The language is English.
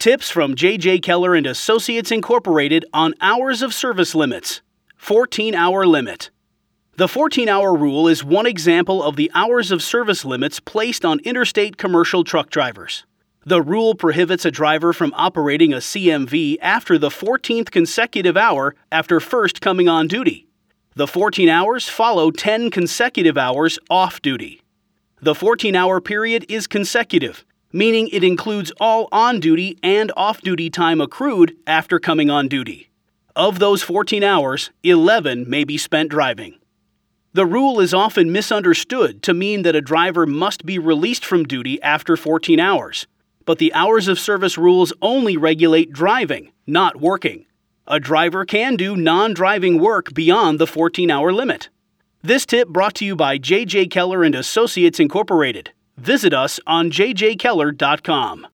Tips from J.J. Keller and Associates Incorporated on hours of service limits. 14-hour limit. The 14-hour rule is one example of the hours of service limits placed on interstate commercial truck drivers. The rule prohibits a driver from operating a CMV after the 14th consecutive hour after first coming on duty. The 14 hours follow 10 consecutive hours off duty. The 14-hour period is consecutive, meaning it includes all on-duty and off-duty time accrued after coming on duty. Of those 14 hours, 11 may be spent driving. The rule is often misunderstood to mean that a driver must be released from duty after 14 hours, but the hours of service rules only regulate driving, not working. A driver can do non-driving work beyond the 14-hour limit. This tip brought to you by J.J. Keller and Associates Incorporated. Visit us on jjkeller.com.